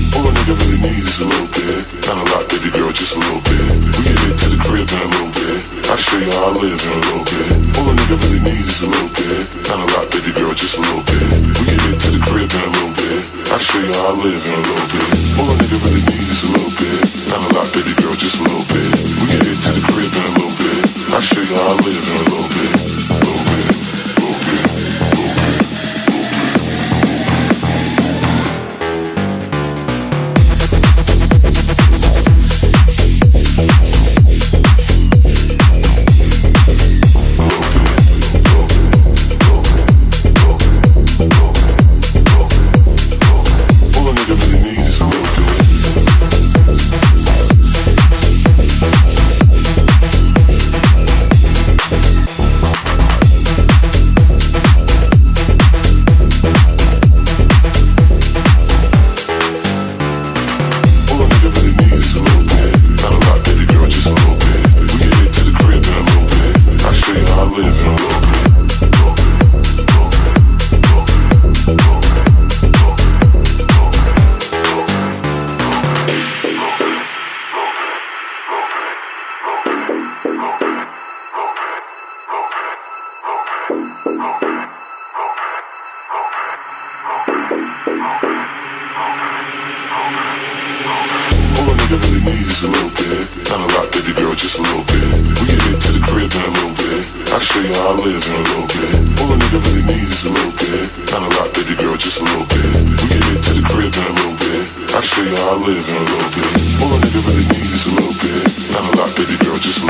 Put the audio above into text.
All a nigga really needs is a little bit. Not a lot, baby girl, just a little bit. We get it to the crib in a little bit. I'll show you how I live in a little bit. All a nigga really needs is a little bit. Not a lot, baby girl, just a little bit. We get it to the crib in a little bit. I'll show you how I live in a little bit. All a nigga really needs is a little bit. Not a lot, baby girl, just a little bit. We get it to the crib in a little bit. I'll show you how I live in a little bit. Little bit, little bit, little bit. I'll show you how I live in a little bit. All a nigga really needs is a little bit. Not a lot, baby girl, just a